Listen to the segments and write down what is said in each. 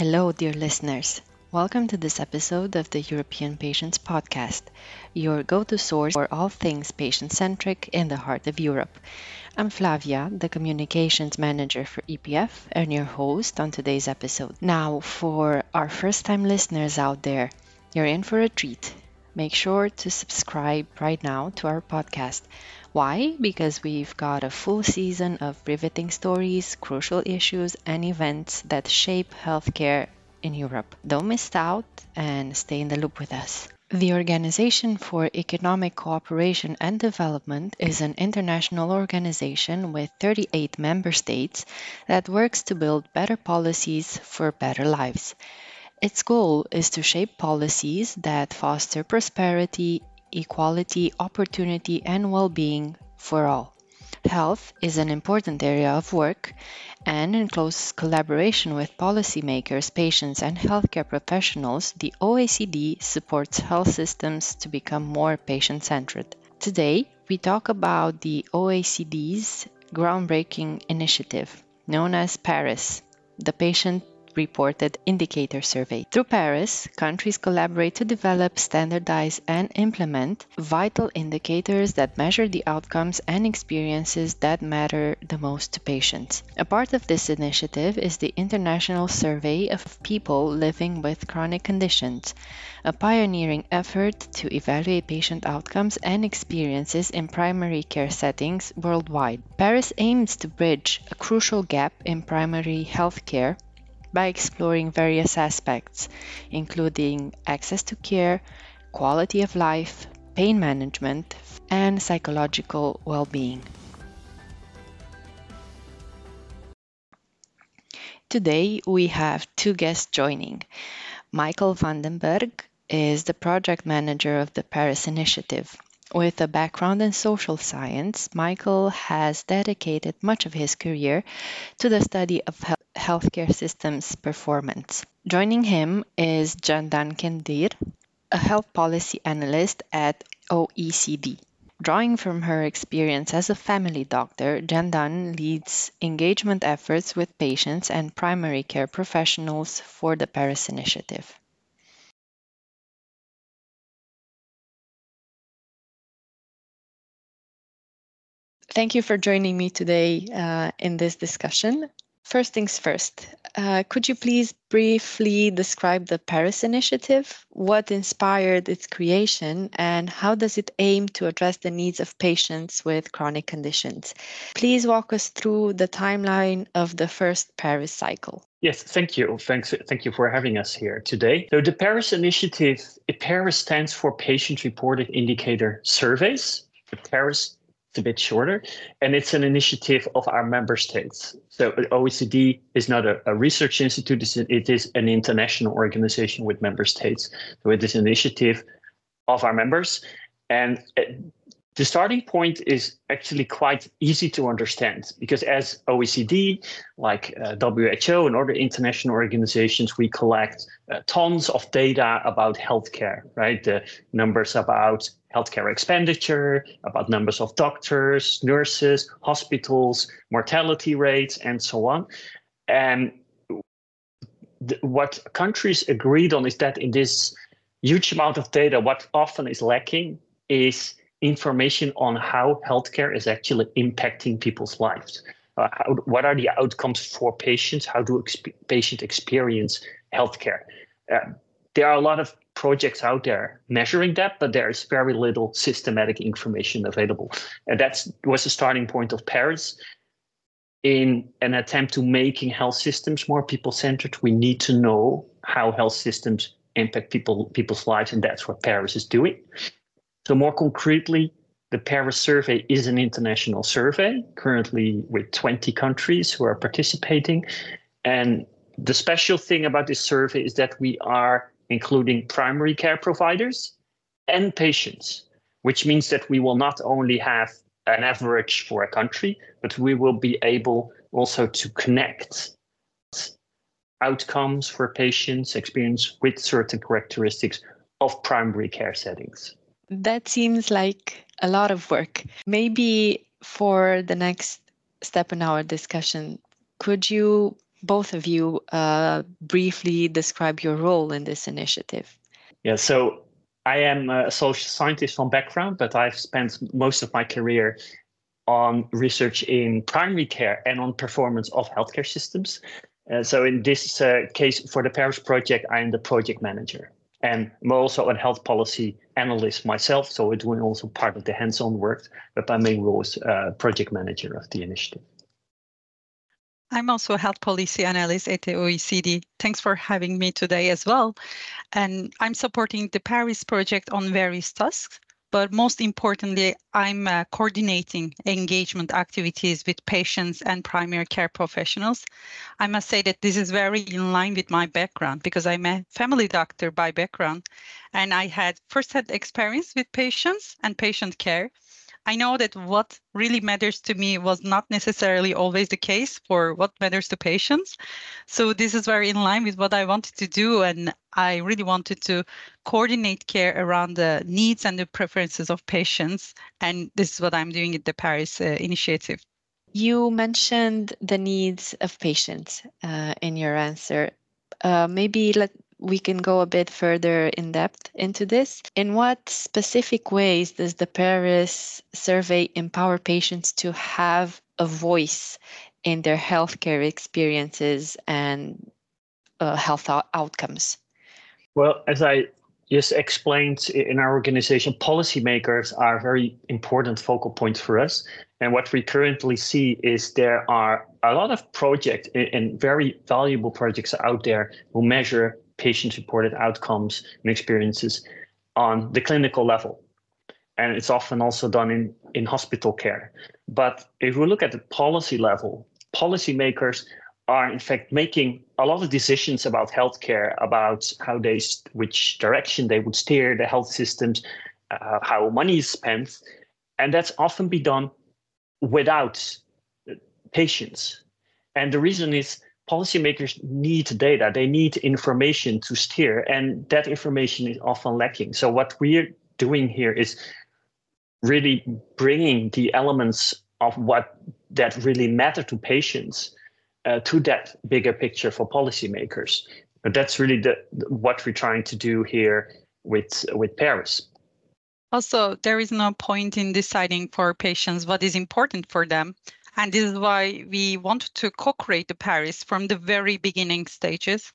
Hello, dear listeners. Welcome to this episode of the European Patients Podcast, your go-to source for all things patient-centric in the heart of Europe. I'm Flavia, the Communications Manager for EPF, and your host on today's episode. Now, for our first-time listeners out there, you're in for a treat. Make sure to subscribe right now to our podcast. Why? Because we've got a full season of riveting stories, crucial issues, and events that shape healthcare in Europe. Don't miss out and stay in the loop with us. The Organization for Economic Cooperation and Development is an international organization with 38 member states that works to build better policies for better lives. Its goal is to shape policies that foster prosperity, equality, opportunity, and well-being for all. Health is an important area of work, and in close collaboration with policymakers, patients, and healthcare professionals, the OECD supports health systems to become more patient-centered. Today, we talk about the OECD's groundbreaking initiative, known as PARIS, the Patient Reported Indicator Survey. Through PARIS, countries collaborate to develop, standardize, and implement vital indicators that measure the outcomes and experiences that matter the most to patients. A part of this initiative is the International Survey of People Living with Chronic Conditions, a pioneering effort to evaluate patient outcomes and experiences in primary care settings worldwide. PARIS aims to bridge a crucial gap in primary health care by exploring various aspects, including access to care, quality of life, pain management, and psychological well-being. Today, we have two guests joining. Michael van den Berg is the project manager of the PARIS Initiative. With a background in social science, Michael has dedicated much of his career to the study of healthcare systems performance. Joining him is Candan Kendir, a health policy analyst at OECD. Drawing from her experience as a family doctor, Candan leads engagement efforts with patients and primary care professionals for the PARIS Initiative. Thank you for joining me today in this discussion. First things first, could you please briefly describe the PARIS Initiative? What inspired its creation and how does it aim to address the needs of patients with chronic conditions? Please walk us through the timeline of the first PARIS cycle. Yes, thank you. Thank you for having us here today. So the PARIS Initiative, PARIS stands for Patient Reported Indicator Surveys. The PARIS, it's a bit shorter, and it's an initiative of our member states. So OECD is not a research institute, it is an international organization with member states. So it is an initiative of our members. And the starting point is actually quite easy to understand because as OECD, like WHO and other international organizations, we collect tons of data about healthcare, right? The numbers about healthcare expenditure, about numbers of doctors, nurses, hospitals, mortality rates, and so on. And what countries agreed on is that in this huge amount of data, what often is lacking is information on how healthcare is actually impacting people's lives. What are the outcomes for patients? How do patients experience healthcare? There are a lot of projects out there measuring that, but there is very little systematic information available. And that was the starting point of PARIS. In an attempt to making health systems more people-centered, we need to know how health systems impact people's lives, and that's what PARIS is doing. So more concretely, the PARIS survey is an international survey, currently with 20 countries who are participating. And the special thing about this survey is that we are including primary care providers and patients, which means that we will not only have an average for a country, but we will be able also to connect outcomes for patients experience with certain characteristics of primary care settings. That seems like a lot of work. Maybe for the next step in our discussion, could you both of you briefly describe your role in this initiative? Yeah, so I am a social scientist from background, but I've spent most of my career on research in primary care and on performance of healthcare systems. So in this case, for the Paris project, I am the project manager. And I'm also a health policy analyst myself, so we're doing also part of the hands-on work, but my main role is project manager of the initiative. I'm also a health policy analyst at the OECD. Thanks for having me today as well. And I'm supporting the Paris project on various tasks. But most importantly, I'm coordinating engagement activities with patients and primary care professionals. I must say that this is very in line with my background because I'm a family doctor by background, and I had first-hand experience with patients and patient care. I know that what really matters to me was not necessarily always the case for what matters to patients. So this is very in line with what I wanted to do. And I really wanted to coordinate care around the needs and the preferences of patients. And this is what I'm doing at the Paris initiative. You mentioned the needs of patients in your answer. Maybe we can go a bit further in depth into this. In what specific ways does the Paris survey empower patients to have a voice in their healthcare experiences and health outcomes? Well, as I just explained in our organization, policymakers are a very important focal point for us. And what we currently see is there are a lot of projects and very valuable projects out there who measure patient-reported outcomes and experiences on the clinical level. And it's often also done in hospital care. But if we look at the policy level, policymakers are in fact making a lot of decisions about healthcare, about which direction they would steer the health systems, how money is spent. And that's often be done without patients. And the reason is policymakers need data, they need information to steer, and that information is often lacking. So what we're doing here is really bringing the elements of what that really matter to patients to that bigger picture for policymakers. But that's really what we're trying to do here with Paris. Also, there is no point in deciding for patients what is important for them. And this is why we want to co-create the Paris from the very beginning stages.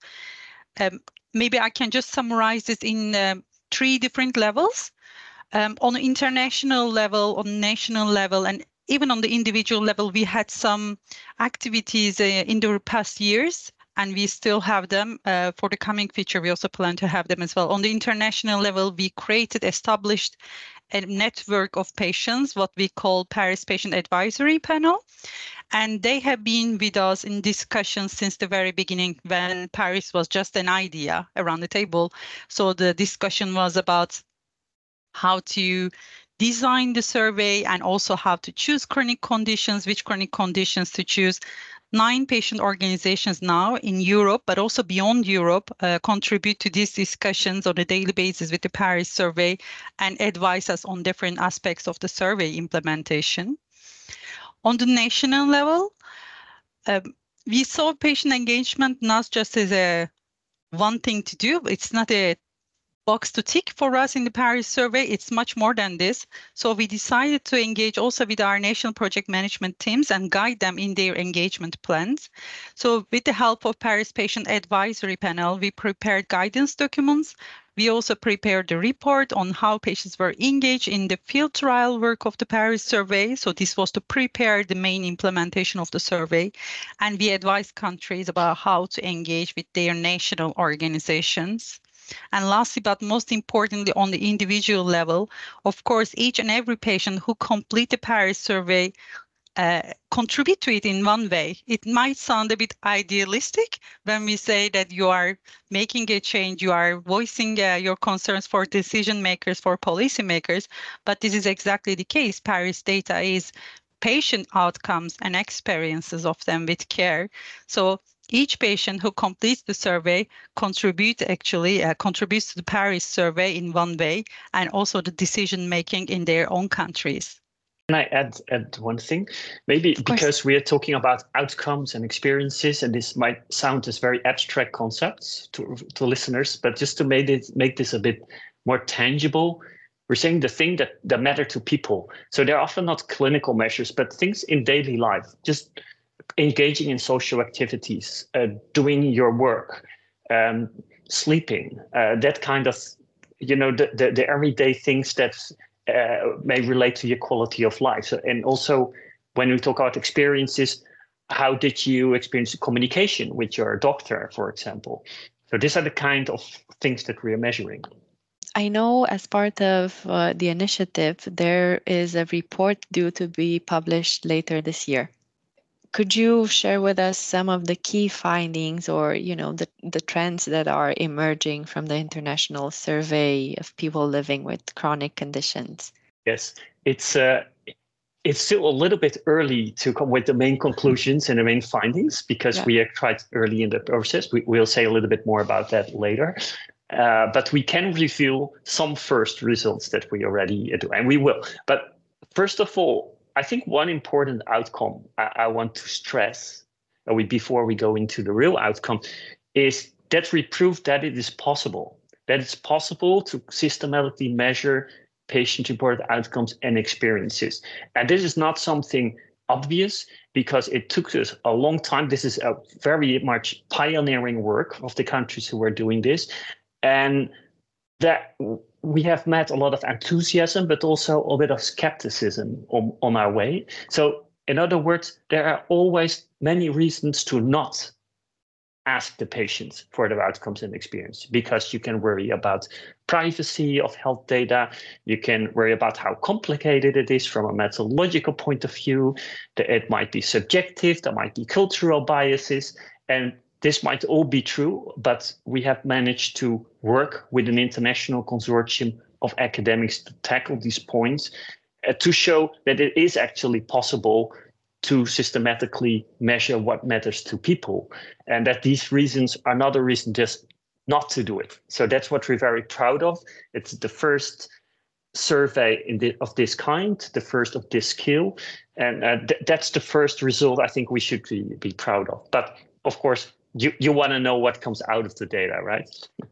Maybe I can just summarize this in 3 different levels. On the international level, on national level, and even on the individual level, we had some activities in the past years, and we still have them for the coming future. We also plan to have them as well. On the international level, we established a network of patients, what we call Paris Patient Advisory Panel. And they have been with us in discussions since the very beginning when Paris was just an idea around the table. So the discussion was about how to design the survey and also how to choose chronic conditions, which chronic conditions to choose. 9 patient organizations now in Europe, but also beyond Europe, contribute to these discussions on a daily basis with the Paris survey and advise us on different aspects of the survey implementation. On the national level, we saw patient engagement not just as one thing to do. It's not a box to tick for us in the Paris survey. It's much more than this. So we decided to engage also with our national project management teams and guide them in their engagement plans. So with the help of Paris Patient Advisory Panel, we prepared guidance documents. We also prepared a report on how patients were engaged in the field trial work of the Paris survey. So this was to prepare the main implementation of the survey. And we advised countries about how to engage with their national organizations. And lastly, but most importantly, on the individual level, of course, each and every patient who complete the Paris survey contribute to it in one way. It might sound a bit idealistic when we say that you are making a change, you are voicing your concerns for decision makers, for policymakers, but this is exactly the case. Paris data is patient outcomes and experiences of them with care. So each patient who completes the survey contributes to the Paris survey in one way, and also the decision making in their own countries. Can I add one thing? Maybe because we are talking about outcomes and experiences, and this might sound as very abstract concepts to listeners, but just to make this a bit more tangible, we're saying the thing that matter to people. So they're often not clinical measures, but things in daily life, just engaging in social activities, doing your work, sleeping, that kind of, the everyday things that may relate to your quality of life. So, and also when we talk about experiences, how did you experience communication with your doctor, for example? So these are the kind of things that we are measuring. I know as part of the initiative, there is a report due to be published later this year. Could you share with us some of the key findings or, the trends that are emerging from the international survey of people living with chronic conditions? Yes, it's still a little bit early to come with the main conclusions and the main findings because we are quite early in the process. We'll say a little bit more about that later. But we can reveal some first results that we already do, and we will. But first of all, I think one important outcome I want to stress before we go into the real outcome is that we prove that it is possible, that it's possible to systematically measure patient-reported outcomes and experiences. And this is not something obvious because it took us a long time. This is a very much pioneering work of the countries who are doing this. And that we have met a lot of enthusiasm, but also a bit of skepticism on our way. So in other words, there are always many reasons to not ask the patients for their outcomes and experience, because you can worry about privacy of health data. You can worry about how complicated it is from a methodological point of view. That it might be subjective, there might be cultural biases, and this might all be true, but we have managed to work with an international consortium of academics to tackle these points, to show that it is actually possible to systematically measure what matters to people, and that these reasons are not a reason just not to do it. So that's what we're very proud of. It's the first survey of this kind, the first of this scale, and that's the first result I think we should be proud of. But of course, you want to know what comes out of the data, right?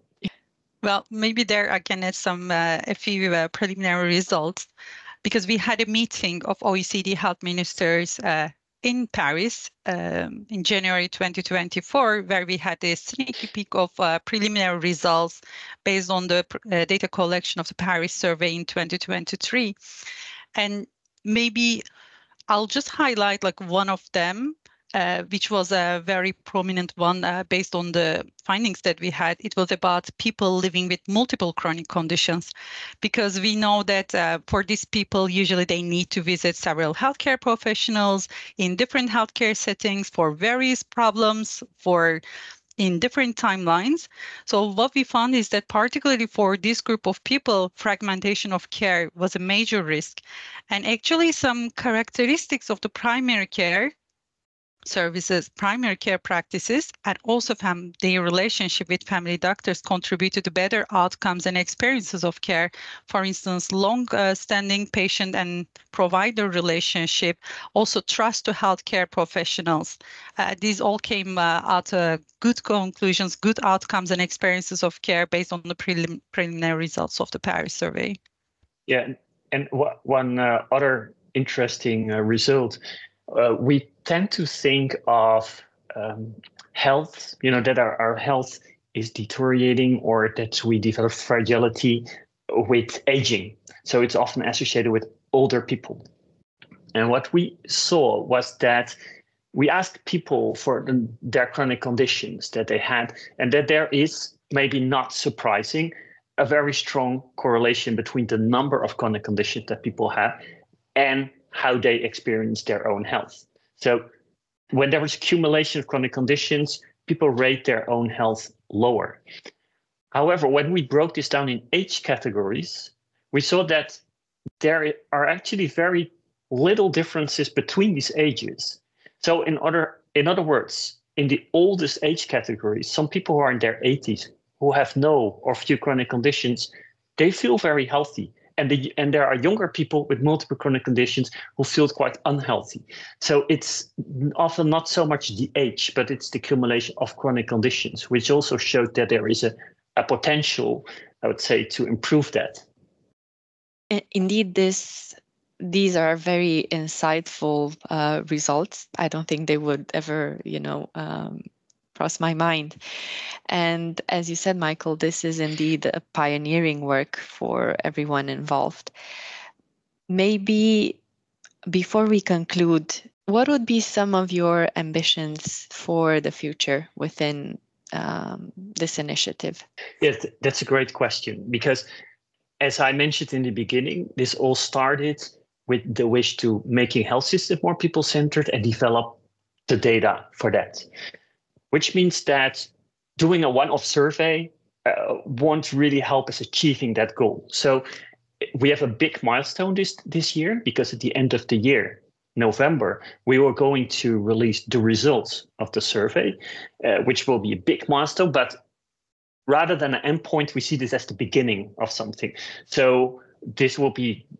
Well, maybe there I can add a few preliminary results, because we had a meeting of OECD health ministers in Paris in January 2024, where we had a sneak peek of preliminary results based on the data collection of the Paris survey in 2023. And maybe I'll just highlight one of them, which was a very prominent one based on the findings that we had. It was about people living with multiple chronic conditions, because we know that for these people, usually they need to visit several healthcare professionals in different healthcare settings for various problems, in different timelines. So what we found is that particularly for this group of people, fragmentation of care was a major risk. And actually some characteristics of the primary care services, primary care practices, and also their relationship with family doctors contributed to better outcomes and experiences of care. For instance, long-standing patient and provider relationship, also trust to healthcare professionals. These all came out good conclusions, good outcomes and experiences of care based on the preliminary results of the Paris survey. Yeah, and one other interesting result, we tend to think of health, that our health is deteriorating or that we develop fragility with aging. So it's often associated with older people. And what we saw was that we asked people for their chronic conditions that they had, and that there is, maybe not surprising, a very strong correlation between the number of chronic conditions that people have and how they experience their own health. So when there is accumulation of chronic conditions, people rate their own health lower. However, when we broke this down in age categories, we saw that there are actually very little differences between these ages. So in other words, in the oldest age categories, some people who are in their 80s, who have no or few chronic conditions, they feel very healthy and there are younger people with multiple chronic conditions who feel quite unhealthy. So it's often not so much the age, but it's the accumulation of chronic conditions, which also showed that there is a potential, I would say, to improve that. Indeed, these are very insightful results. I don't think they would ever, cross my mind. And as you said, Michael, this is indeed a pioneering work for everyone involved. Maybe before we conclude, what would be some of your ambitions for the future within this initiative? Yes, that's a great question, because as I mentioned in the beginning, this all started with the wish to making health system more people-centered and develop the data for that. Which means that doing a one-off survey won't really help us achieving that goal. So we have a big milestone this year, because at the end of the year, November, we were going to release the results of the survey, which will be a big milestone. But rather than an endpoint, we see this as the beginning of something. So this will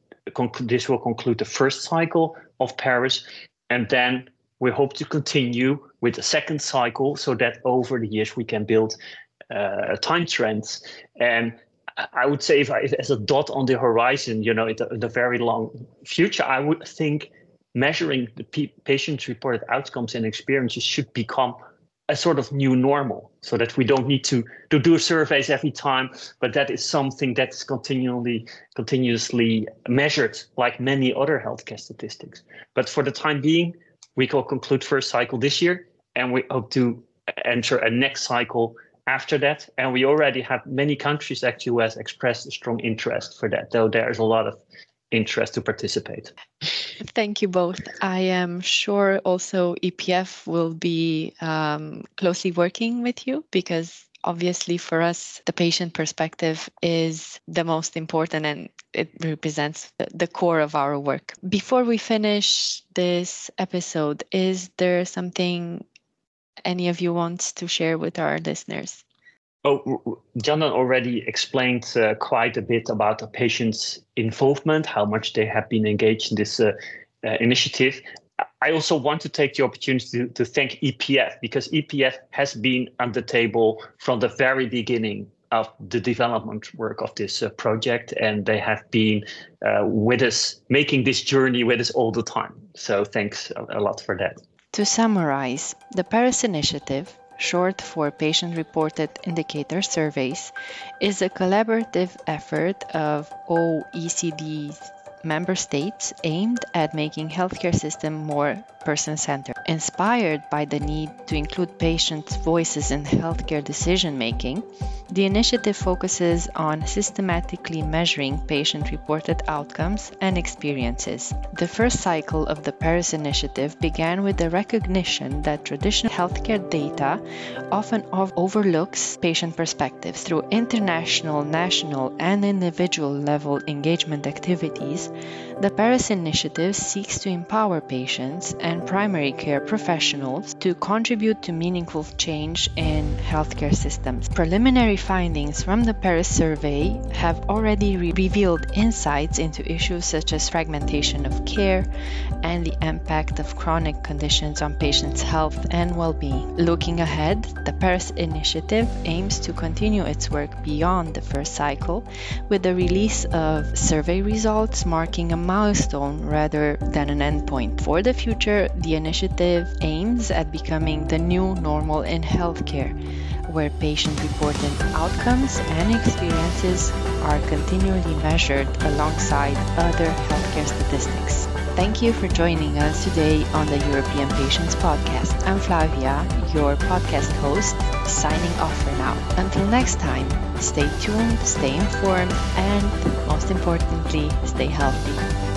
conclude the first cycle of Paris, and then we hope to continue with the second cycle, so that over the years we can build time trends. And I would say, if as a dot on the horizon, in the very long future, I would think measuring the patient-reported outcomes and experiences should become a sort of new normal, so that we don't need to do surveys every time, but that is something that's continuously measured, like many other healthcare statistics. But for the time being, we will conclude first cycle this year, and we hope to enter a next cycle after that. And we already have many countries actually who has expressed a strong interest for that, though there is a lot of interest to participate. Thank you both. I am sure also EPF will be closely working with you, because obviously for us, the patient perspective is the most important, and it represents the core of our work. Before we finish this episode, is there something any of you wants to share with our listeners? Oh, Janan already explained quite a bit about the patients' involvement, how much they have been engaged in this initiative. I also want to take the opportunity to thank EPF, because EPF has been on the table from the very beginning of the development work of this project, and they have been with us, making this journey with us all the time. So thanks a lot for that. To summarize, the Paris Initiative, short for Patient-Reported Indicator Surveys, is a collaborative effort of OECD's member states aimed at making healthcare system more person-centered. Inspired by the need to include patients' voices in healthcare decision-making, the initiative focuses on systematically measuring patient-reported outcomes and experiences. The first cycle of the Paris Initiative began with the recognition that traditional healthcare data often overlooks patient perspectives. Through international, national, and individual level engagement activities, the Paris Initiative seeks to empower patients and primary care professionals to contribute to meaningful change in healthcare systems. Preliminary findings from the Paris survey have already revealed insights into issues such as fragmentation of care and the impact of chronic conditions on patients' health and well-being. Looking ahead, the Paris Initiative aims to continue its work beyond the first cycle with the release of survey results marking a milestone rather than an endpoint. For the future, the initiative aims at becoming the new normal in healthcare, where patient-reported outcomes and experiences are continually measured alongside other healthcare statistics. Thank you for joining us today on the European Patients Podcast. I'm Flavia, your podcast host, signing off for now. Until next time, stay tuned, stay informed, and most importantly, stay healthy.